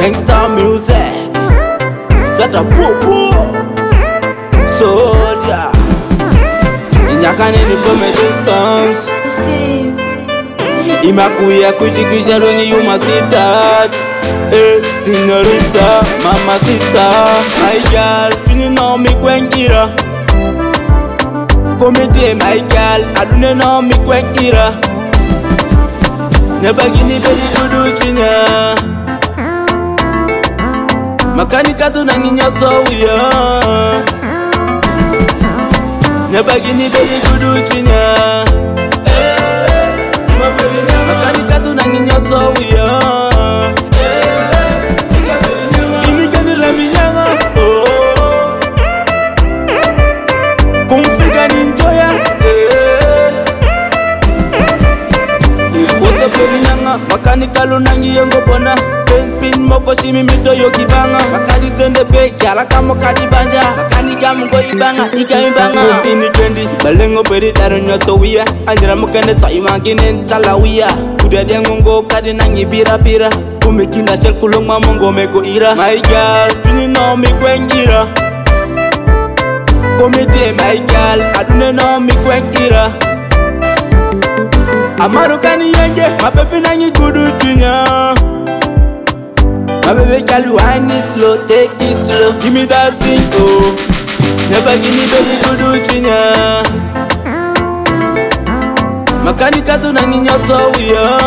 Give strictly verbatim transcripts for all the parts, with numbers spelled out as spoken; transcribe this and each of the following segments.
Gangsta music, set a popo, soldier. Inyakane ni from a distance. Steve, Steve. Imakuya kuchi kucha longi yuma sita. Eh, señorita, mamacita. My girl, you know me kwengira. Komite my girl, I don't know me kwengira. Nebagini bedi kudu chinya. Makanika tu na ninyoto uya. Nebagini bedi kudu chinya. Makanika tu na ninyoto uya. Imigani raminyanga. Kumfiga ninjoya. Wote perinyanga. Makanika lunangi yongo bona. Pin moko shimi mito yoki banga. Makadi sende be kala kamo kadi banja. Makani kamu go ibanga ikami banga. Pini kendi balengo peri daro nyoto wia. Anjira mukende sa imangine nchala wia. Kuda dia ngongo kadi nangi pira pira. Kumekina shel kulung mamongo meko ira. My girl, you know me kwengira. Komite my girl, adune know me kwengira. Amaru kani yenge, mapepe nangi kudu chinya. My baby girl, wine it slow, take it slow. Give me that thing, oh. Never give me baby kudu chinya. Makanika tu na ninyoto uya.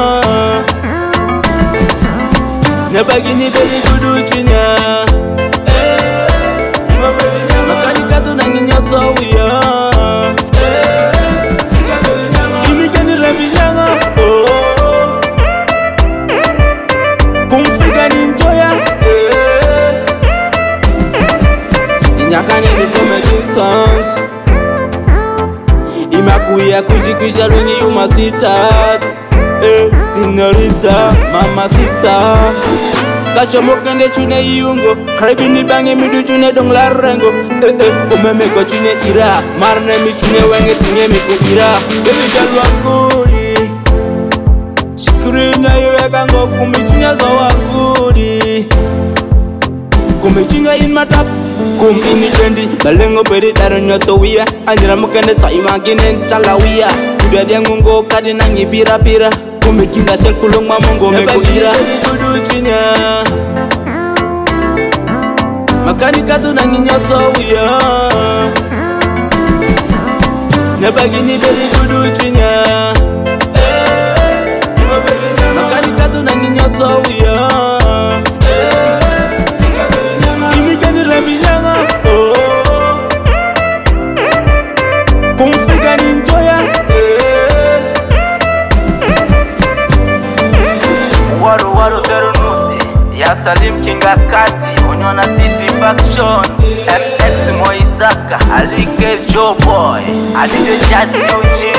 Never give me baby kudu chinya. Makanika tu na ninyoto uya. Imigani raminyanga, oh. Kumfiga ninjoya. Inyakane ni from a distance. Imakuya kujikwisha lungi yuma sita. Eh, señorita, mamacita. Kasho mokende chune iyungo. Karibi ni bange midu chune dong larengo. Eh eh, kumeme ko chune ira. Marne mi chune wenge tinge mi ku ira. Baby jalwa kuri. Shikuri nya iwe kango kumichunya zawa kuri. Kumichunya in matap. Kumini kendi balengo peri daro nyoto wia. Anjira mokende sa imangine nchala wia. Kuda dia ngongo kadi nangi pira pira. Kumekina shel kulung mamongo meko ira. Kudu chinya. Makanika tu na ninyoto uya. Nebagini bedi kudu chinya. Makanika tu na ninyoto uya. Imigani raminyanga, oh. Kumfiga ninjoya. Waru waru zero nusi. Ya Salim Kinga Kati. Unyona City Faction. F X Moisaka. Alike Joe Boy. Alike Chad Yuji.